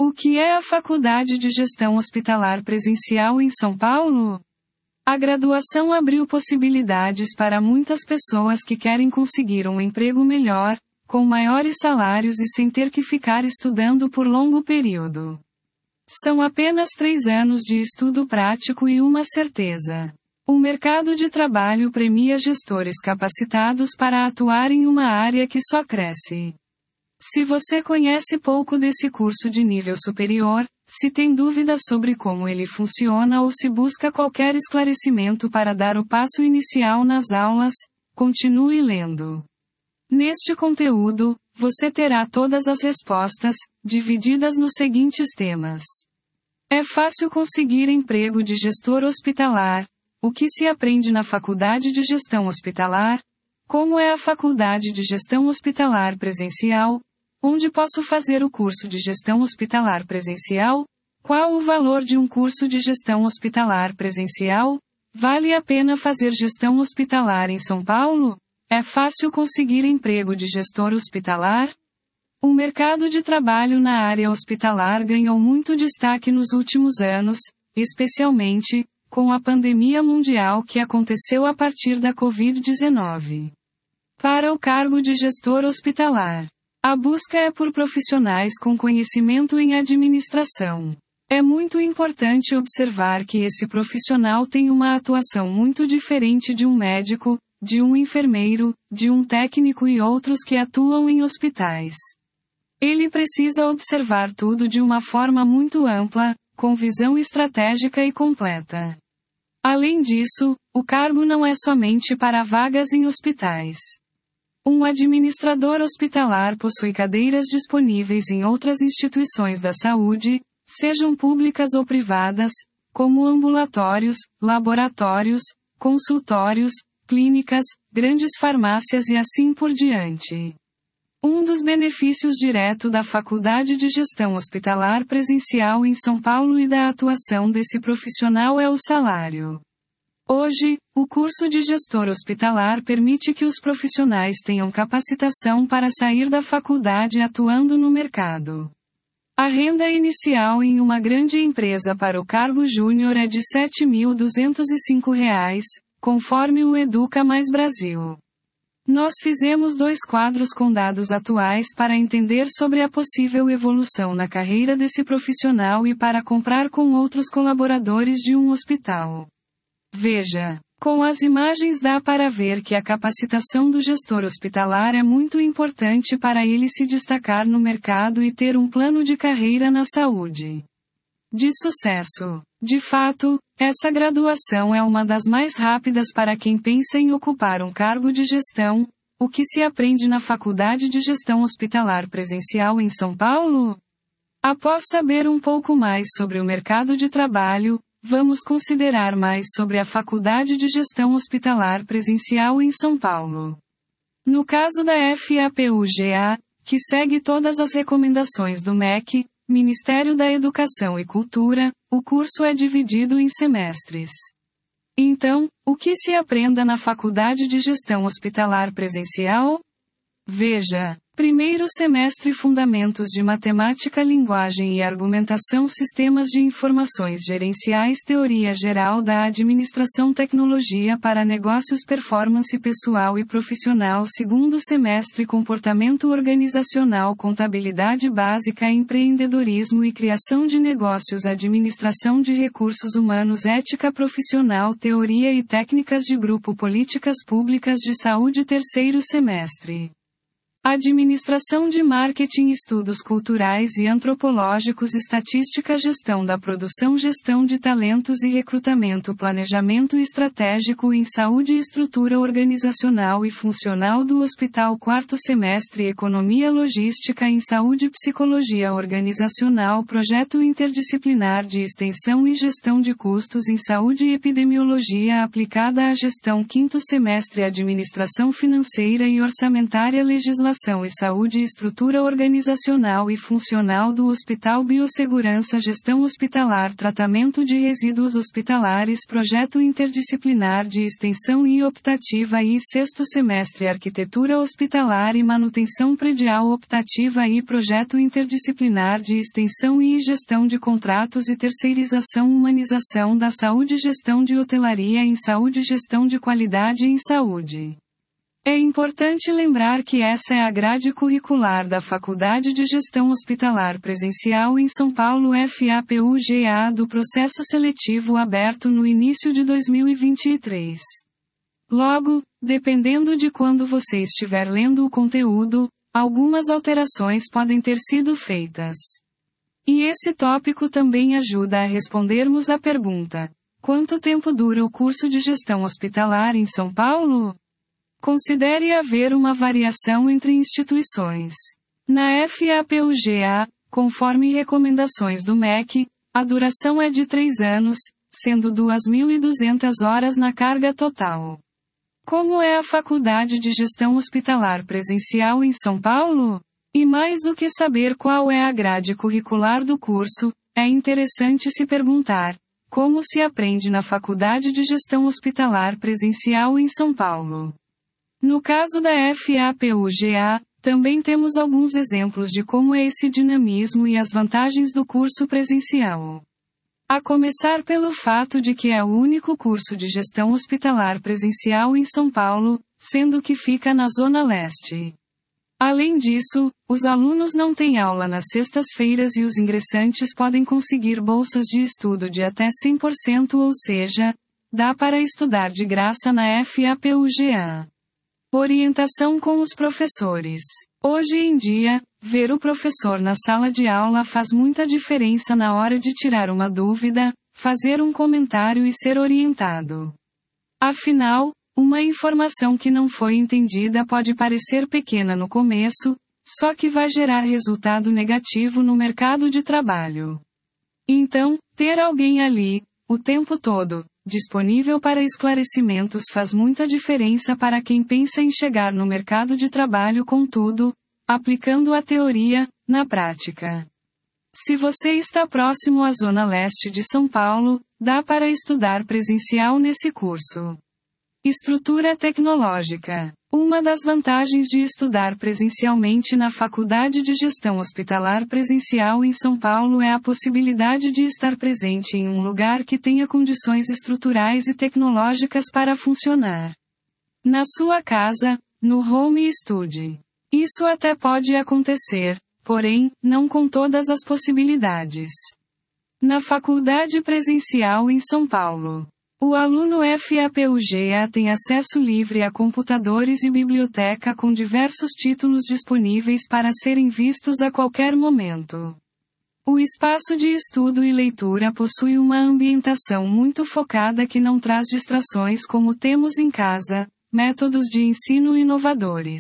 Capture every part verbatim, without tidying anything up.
O que é a Faculdade de Gestão Hospitalar Presencial em São Paulo? A graduação abriu possibilidades para muitas pessoas que querem conseguir um emprego melhor, com maiores salários e sem ter que ficar estudando por longo período. São apenas três anos de estudo prático e uma certeza. O mercado de trabalho premia gestores capacitados para atuar em uma área que só cresce. Se você conhece pouco desse curso de nível superior, se tem dúvidas sobre como ele funciona ou se busca qualquer esclarecimento para dar o passo inicial nas aulas, continue lendo. Neste conteúdo, você terá todas as respostas, divididas nos seguintes temas. É fácil conseguir emprego de gestor hospitalar? O que se aprende na Faculdade de Gestão Hospitalar? Como é a Faculdade de Gestão Hospitalar Presencial? Onde posso fazer o curso de Gestão Hospitalar Presencial? Qual o valor de um curso de Gestão Hospitalar Presencial? Vale a pena fazer gestão hospitalar em São Paulo? É fácil conseguir emprego de gestor hospitalar? O mercado de trabalho na área hospitalar ganhou muito destaque nos últimos anos, especialmente com a pandemia mundial que aconteceu a partir da covid dezenove. Para o cargo de gestor hospitalar, a busca é por profissionais com conhecimento em administração. É muito importante observar que esse profissional tem uma atuação muito diferente de um médico, de um enfermeiro, de um técnico e outros que atuam em hospitais. Ele precisa observar tudo de uma forma muito ampla, com visão estratégica e completa. Além disso, o cargo não é somente para vagas em hospitais. Um administrador hospitalar possui cadeiras disponíveis em outras instituições da saúde, sejam públicas ou privadas, como ambulatórios, laboratórios, consultórios, clínicas, grandes farmácias e assim por diante. Um dos benefícios direto da Faculdade de Gestão Hospitalar Presencial em São Paulo e da atuação desse profissional é o salário. Hoje, o curso de gestor hospitalar permite que os profissionais tenham capacitação para sair da faculdade atuando no mercado. A renda inicial em uma grande empresa para o cargo júnior é de sete mil duzentos e cinco reais, conforme o Educa Mais Brasil. Nós fizemos dois quadros com dados atuais para entender sobre a possível evolução na carreira desse profissional e para comparar com outros colaboradores de um hospital. Veja. Com as imagens dá para ver que a capacitação do gestor hospitalar é muito importante para ele se destacar no mercado e ter um plano de carreira na saúde. De sucesso. De fato, essa graduação é uma das mais rápidas para quem pensa em ocupar um cargo de gestão. O que se aprende na Faculdade de Gestão Hospitalar Presencial em São Paulo? Após saber um pouco mais sobre o mercado de trabalho, vamos considerar mais sobre a Faculdade de Gestão Hospitalar Presencial em São Paulo. No caso da FAPUGA, que segue todas as recomendações do M E C, Ministério da Educação e Cultura, o curso é dividido em semestres. Então, o que se aprenda na Faculdade de Gestão Hospitalar Presencial? Veja. Primeiro semestre Fundamentos de Matemática, Linguagem e Argumentação, Sistemas de Informações Gerenciais, Teoria Geral da Administração, Tecnologia para Negócios, Performance Pessoal e Profissional. Segundo semestre Comportamento Organizacional, Contabilidade Básica, Empreendedorismo e Criação de Negócios, Administração de Recursos Humanos, Ética Profissional, Teoria e Técnicas de Grupo, Políticas Públicas de Saúde. Terceiro semestre Administração de Marketing, Estudos Culturais e Antropológicos, Estatística, Gestão da Produção, Gestão de Talentos e Recrutamento, Planejamento Estratégico em Saúde e Estrutura Organizacional e Funcional do Hospital. Quarto semestre Economia Logística em Saúde, Psicologia Organizacional, Projeto Interdisciplinar de Extensão e Gestão de Custos em Saúde e Epidemiologia aplicada à Gestão. Quinto semestre Administração Financeira e Orçamentária, Legislação Operação e Saúde e Estrutura Organizacional e Funcional do Hospital, Biossegurança, Gestão Hospitalar, Tratamento de Resíduos Hospitalares, Projeto Interdisciplinar de Extensão e Optativa e Sexto Semestre, Arquitetura Hospitalar e Manutenção Predial Optativa e Projeto Interdisciplinar de Extensão e Gestão de Contratos e Terceirização, Humanização da Saúde, Gestão de Hotelaria em Saúde, Gestão de Qualidade em Saúde. É importante lembrar que essa é a grade curricular da Faculdade de Gestão Hospitalar Presencial em São Paulo, F A P U G A, do processo seletivo aberto no início de dois mil e vinte e três. Logo, dependendo de quando você estiver lendo o conteúdo, algumas alterações podem ter sido feitas. E esse tópico também ajuda a respondermos à pergunta: quanto tempo dura o curso de gestão hospitalar em São Paulo? Considere haver uma variação entre instituições. Na F A P U G A, conforme recomendações do M E C, a duração é de três anos, sendo duas mil e duzentas horas na carga total. Como é a Faculdade de Gestão Hospitalar Presencial em São Paulo? E mais do que saber qual é a grade curricular do curso, é interessante se perguntar: como se aprende na Faculdade de Gestão Hospitalar Presencial em São Paulo? No caso da F A P U G A, também temos alguns exemplos de como é esse dinamismo e as vantagens do curso presencial. A começar pelo fato de que é o único curso de gestão hospitalar presencial em São Paulo, sendo que fica na Zona Leste. Além disso, os alunos não têm aula nas sextas-feiras e os ingressantes podem conseguir bolsas de estudo de até cem por cento, ou seja, dá para estudar de graça na F A P U G A. Orientação com os professores. Hoje em dia, ver o professor na sala de aula faz muita diferença na hora de tirar uma dúvida, fazer um comentário e ser orientado. Afinal, uma informação que não foi entendida pode parecer pequena no começo, só que vai gerar resultado negativo no mercado de trabalho. Então, ter alguém ali, o tempo todo, disponível para esclarecimentos faz muita diferença para quem pensa em chegar no mercado de trabalho, contudo, aplicando a teoria, na prática. Se você está próximo à Zona Leste de São Paulo, dá para estudar presencial nesse curso. Estrutura tecnológica. Uma das vantagens de estudar presencialmente na Faculdade de Gestão Hospitalar Presencial em São Paulo é a possibilidade de estar presente em um lugar que tenha condições estruturais e tecnológicas para funcionar. Na sua casa, no home study. Isso até pode acontecer, porém, não com todas as possibilidades. Na Faculdade Presencial em São Paulo, o aluno F A P U G A tem acesso livre a computadores e biblioteca com diversos títulos disponíveis para serem vistos a qualquer momento. O espaço de estudo e leitura possui uma ambientação muito focada que não traz distrações como temos em casa, métodos de ensino inovadores.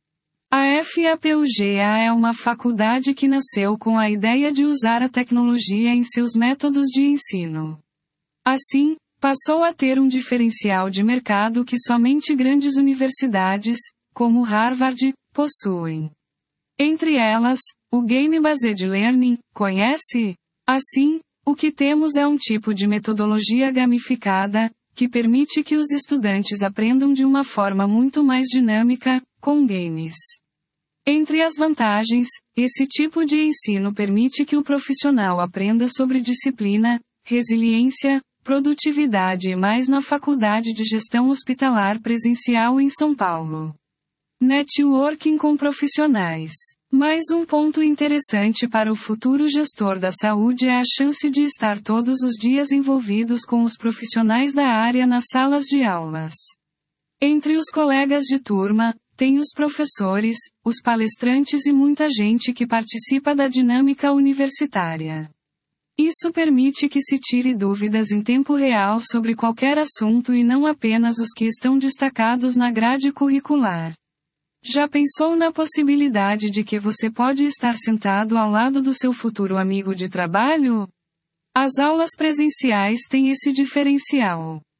A F A P U G A é uma faculdade que nasceu com a ideia de usar a tecnologia em seus métodos de ensino. Assim, passou a ter um diferencial de mercado que somente grandes universidades, como Harvard, possuem. Entre elas, o Game Based Learning, conhece? Assim, o que temos é um tipo de metodologia gamificada, que permite que os estudantes aprendam de uma forma muito mais dinâmica, com games. Entre as vantagens, esse tipo de ensino permite que o profissional aprenda sobre disciplina, resiliência, produtividade e mais na Faculdade de Gestão Hospitalar Presencial em São Paulo. Networking com profissionais. Mais um ponto interessante para o futuro gestor da saúde é a chance de estar todos os dias envolvidos com os profissionais da área nas salas de aulas. Entre os colegas de turma, tem os professores, os palestrantes e muita gente que participa da dinâmica universitária. Isso permite que se tire dúvidas em tempo real sobre qualquer assunto e não apenas os que estão destacados na grade curricular. Já pensou na possibilidade de que você pode estar sentado ao lado do seu futuro amigo de trabalho? As aulas presenciais têm esse diferencial.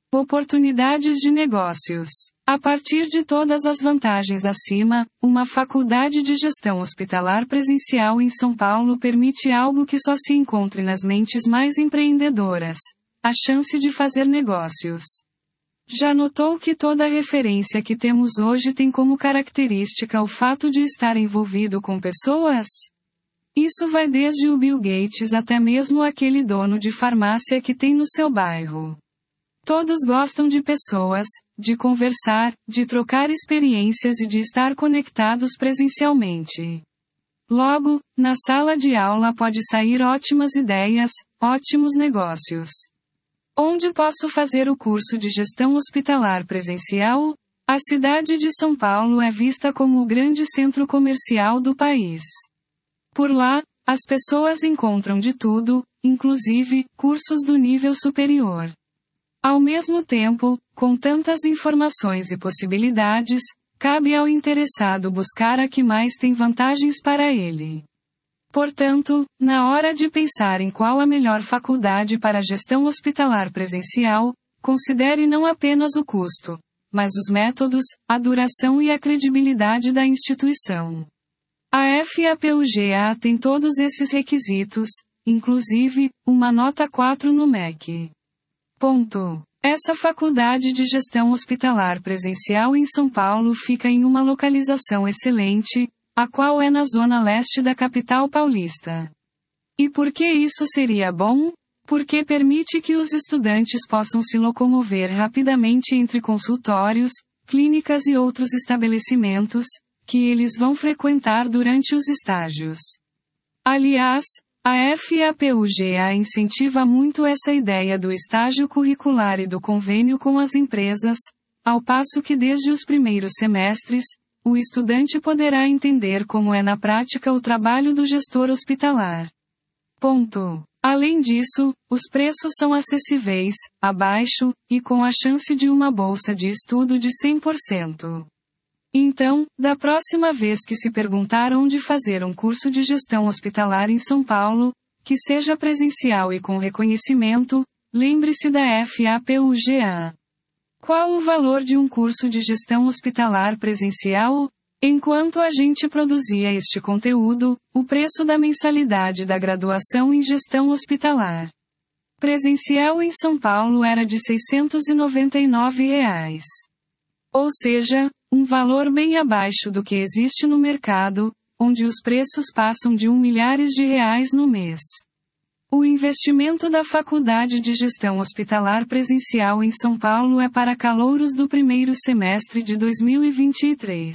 Oportunidades de negócios. A partir de todas as vantagens acima, uma faculdade de gestão hospitalar presencial em São Paulo permite algo que só se encontre nas mentes mais empreendedoras: a chance de fazer negócios. Já notou que toda a referência que temos hoje tem como característica o fato de estar envolvido com pessoas? Isso vai desde o Bill Gates até mesmo aquele dono de farmácia que tem no seu bairro. Todos gostam de pessoas, de conversar, de trocar experiências e de estar conectados presencialmente. Logo, na sala de aula pode sair ótimas ideias, ótimos negócios. Onde posso fazer o curso de gestão hospitalar presencial? A cidade de São Paulo é vista como o grande centro comercial do país. Por lá, as pessoas encontram de tudo, inclusive cursos do nível superior. Ao mesmo tempo, com tantas informações e possibilidades, cabe ao interessado buscar a que mais tem vantagens para ele. Portanto, na hora de pensar em qual a melhor faculdade para a gestão hospitalar presencial, considere não apenas o custo, mas os métodos, a duração e a credibilidade da instituição. A F A P U G A tem todos esses requisitos, inclusive, uma nota quatro no M E C. Ponto. Essa faculdade de gestão hospitalar presencial em São Paulo fica em uma localização excelente, a qual é na zona leste da capital paulista. E por que isso seria bom? Porque permite que os estudantes possam se locomover rapidamente entre consultórios, clínicas e outros estabelecimentos, que eles vão frequentar durante os estágios. Aliás, a F A P U G A incentiva muito essa ideia do estágio curricular e do convênio com as empresas, ao passo que desde os primeiros semestres, o estudante poderá entender como é na prática o trabalho do gestor hospitalar. Ponto. Além disso, os preços são acessíveis, abaixo, e com a chance de uma bolsa de estudo de cem por cento. Então, da próxima vez que se perguntar onde fazer um curso de gestão hospitalar em São Paulo, que seja presencial e com reconhecimento, lembre-se da F A P U G A. Qual o valor de um curso de gestão hospitalar presencial? Enquanto a gente produzia este conteúdo, o preço da mensalidade da graduação em gestão hospitalar presencial em São Paulo era de seiscentos e noventa e nove reais. Ou seja, um valor bem abaixo do que existe no mercado, onde os preços passam de um milhares de reais no mês. O investimento da Faculdade de Gestão Hospitalar Presencial em São Paulo é para calouros do primeiro semestre de dois mil e vinte e três.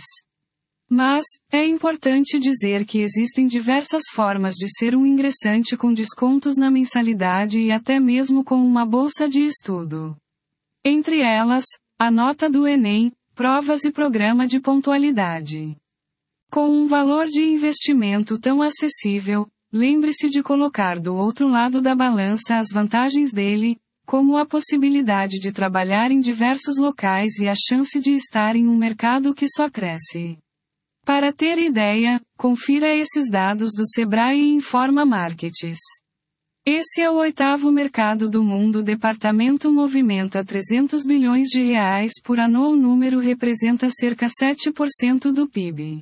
Mas, é importante dizer que existem diversas formas de ser um ingressante com descontos na mensalidade e até mesmo com uma bolsa de estudo. Entre elas, a nota do Enem, provas e programa de pontualidade. Com um valor de investimento tão acessível, lembre-se de colocar do outro lado da balança as vantagens dele, como a possibilidade de trabalhar em diversos locais e a chance de estar em um mercado que só cresce. Para ter ideia, confira esses dados do Sebrae e Informa Markets. Esse é o oitavo mercado do mundo. O departamento movimenta trezentos bilhões de reais por ano. O número representa cerca de sete por cento do P I B.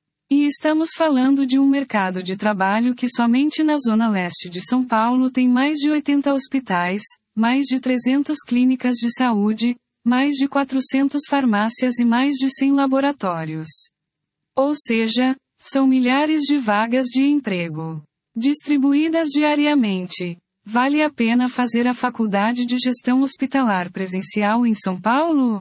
E estamos falando de um mercado de trabalho que somente na zona leste de São Paulo tem mais de oitenta hospitais, mais de trezentas clínicas de saúde, mais de quatrocentas farmácias e mais de cem laboratórios. Ou seja, são milhares de vagas de emprego, distribuídas diariamente. Vale a pena fazer a Faculdade de Gestão Hospitalar Presencial em São Paulo?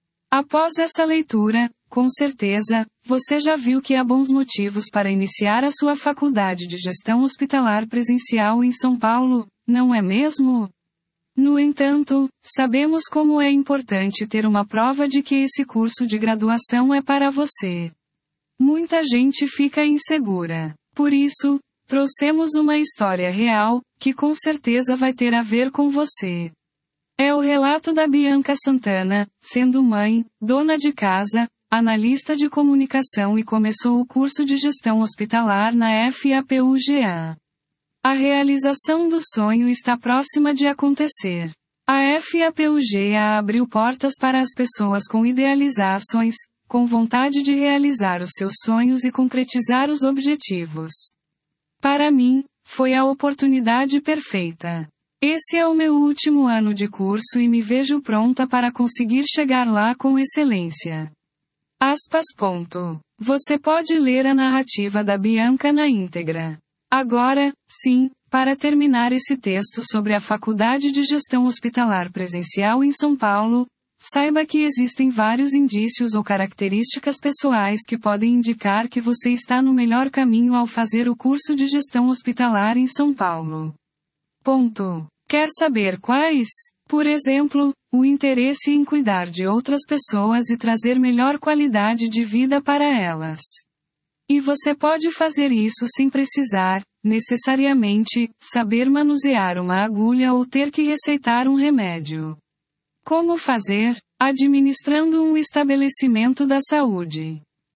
Após essa leitura, com certeza, você já viu que há bons motivos para iniciar a sua Faculdade de Gestão Hospitalar Presencial em São Paulo, não é mesmo? No entanto, sabemos como é importante ter uma prova de que esse curso de graduação é para você. Muita gente fica insegura. Por isso, trouxemos uma história real, que com certeza vai ter a ver com você. É o relato da Bianca Santana, sendo mãe, dona de casa, analista de comunicação e começou o curso de gestão hospitalar na F A P U G A. A realização do sonho está próxima de acontecer. A F A P U G A abriu portas para as pessoas com idealizações, com vontade de realizar os seus sonhos e concretizar os objetivos. Para mim, foi a oportunidade perfeita. Esse é o meu último ano de curso e me vejo pronta para conseguir chegar lá com excelência. Aspas. Ponto. Você pode ler a narrativa da Bianca na íntegra. Agora, sim, para terminar esse texto sobre a Faculdade de Gestão Hospitalar Presencial em São Paulo, saiba que existem vários indícios ou características pessoais que podem indicar que você está no melhor caminho ao fazer o curso de Gestão Hospitalar em São Paulo. Ponto. Quer saber quais? Por exemplo, o interesse em cuidar de outras pessoas e trazer melhor qualidade de vida para elas. E você pode fazer isso sem precisar, necessariamente, saber manusear uma agulha ou ter que receitar um remédio. Como fazer? Administrando um estabelecimento da saúde.